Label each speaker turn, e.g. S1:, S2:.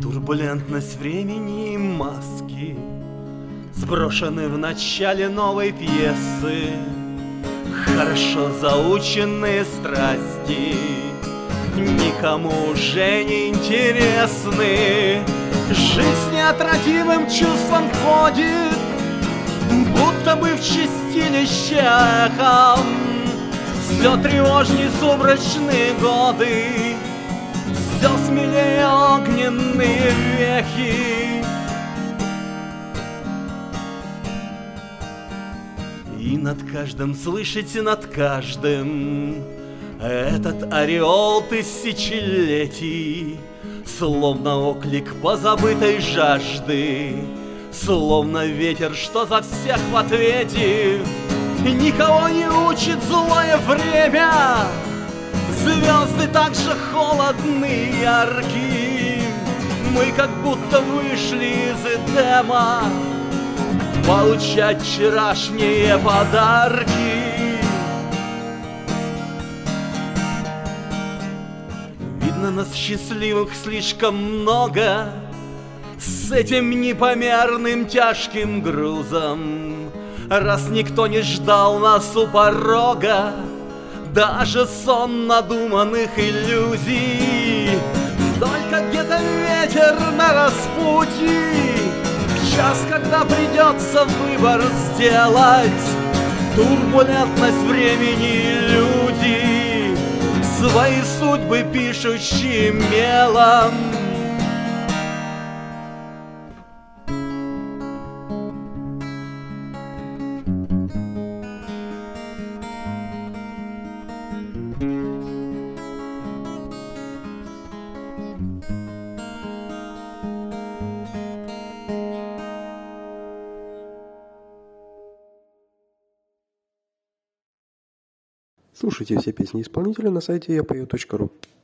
S1: Турбулентность времени и маски сброшены в начале новой пьесы. Хорошо заученные страсти никому уже не интересны. Жизнь неотразимым чувством входит, будто бы в чистилище эхом. Все тревожней сумрачные годы, все смелее огненные вехи. И над каждым, слышите, над каждым этот ореол тысячелетий, словно оклик позабытой жажды, словно ветер, что за всех в ответе. Никого не учит злое время, звезды так же холодны и ярки. Мы как будто вышли из Эдема получать вчерашние подарки. Видно, нас счастливых слишком много, с этим непомерным тяжким грузом. Раз никто не ждал нас у порога, даже сон надуманных иллюзий. Только где-то ветер на распутье, час, когда придется выбор сделать. Турбулентность времени и люди, свои судьбы пишущие мелом.
S2: Слушайте все песни исполнителя на сайте yapою.ru.